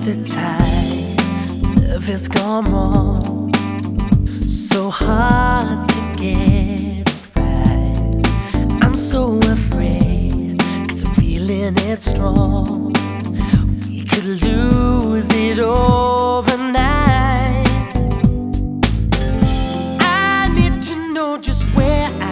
the time love has gone wrong, so hard to get it right. I'm so afraid, 'cause I'm feeling it strong. We could lose it overnight. I need to know just where I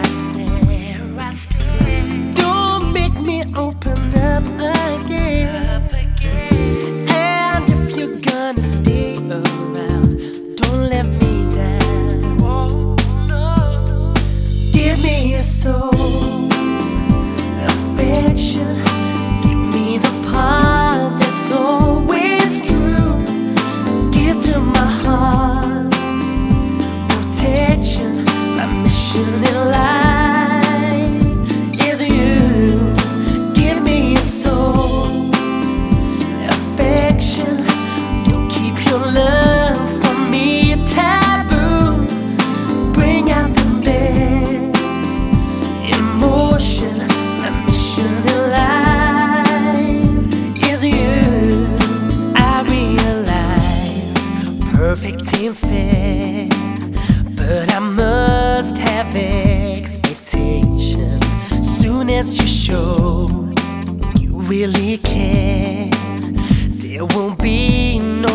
stand. Don't make me open up again. And if you're gonna stay around, don't let me down. Give me a soul, affection. Give me the part that's always true. Give to my heart protection. My mission in life is you. Give me a soul, affection. Don't keep your love from me taboo. Bring out the best emotion. My mission in life is you. I realize perfect ain't fair, but I must have expectations. Soon as you show you really care, there won't be no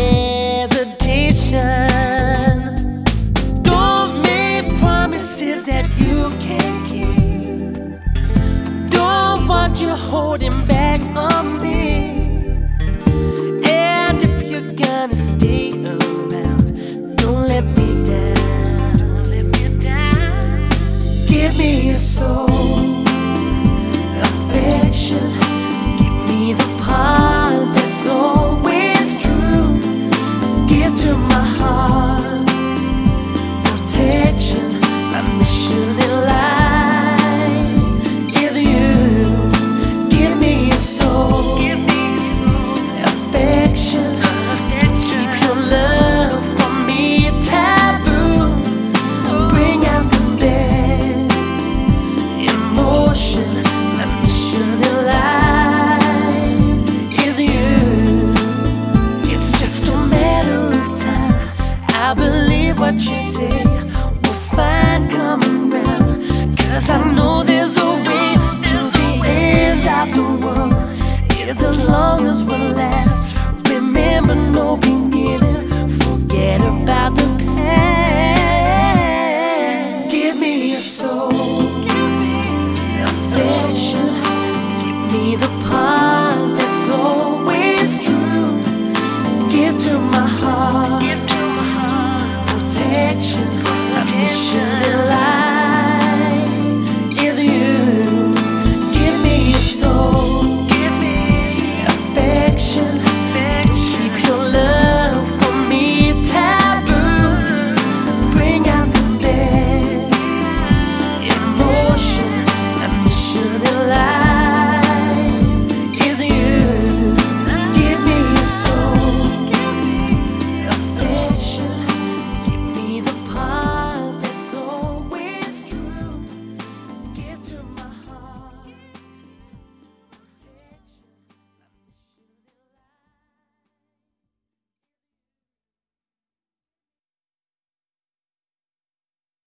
hesitation. Don't make promises that you can't keep. Don't want you holding back on me.